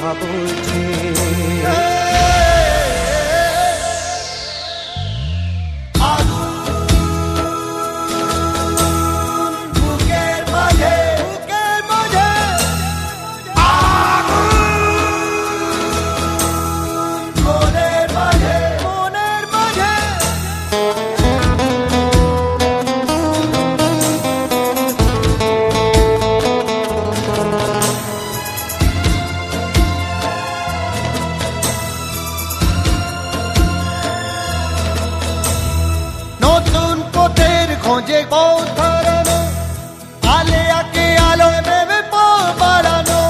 কথা বলছে। খোঁজে পথ হারানো, আলে আকে আলোয় ভেবে বাড়ানো,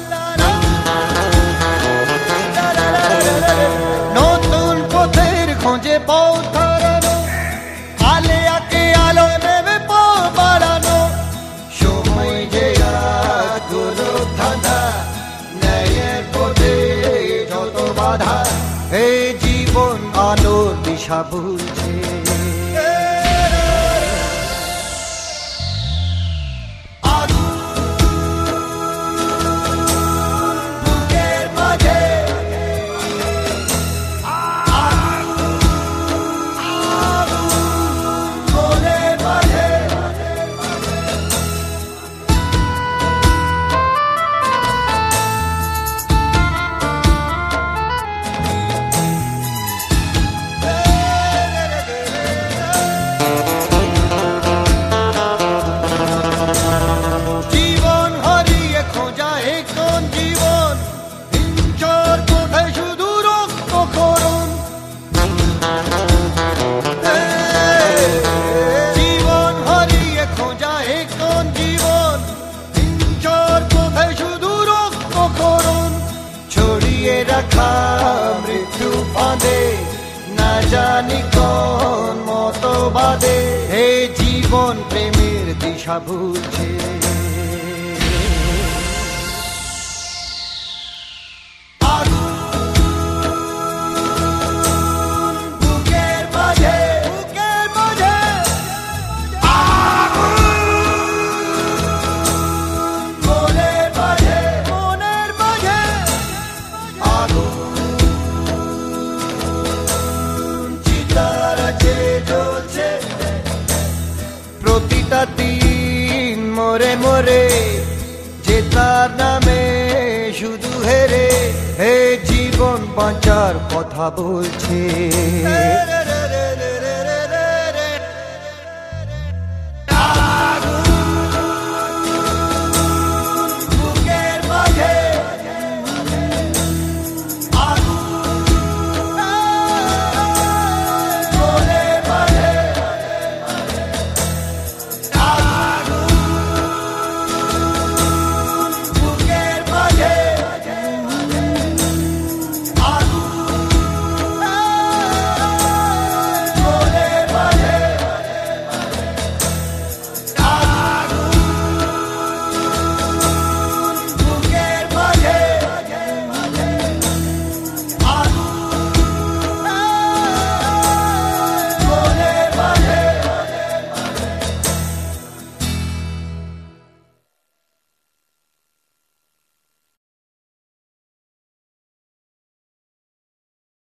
নতুন পথের খোঁজে পথ হারানো, আলে আকে আলোয় ভেবে বাড়ানো, সময় যে গুলো ধাঁধা, ন্যায়ের পথে যত বাধা, এই জীবন আলোর দিশা ভুলছে। মৃত্যু ফাঁদে না জানি কোন মতো বাদে, হে জীবন প্রেমের দিশা ভুলছে। প্রতিটা দিন মরে মরে যে তার নামে শুধু হেরে, হে জীবন বাঁচার কথা বলছে।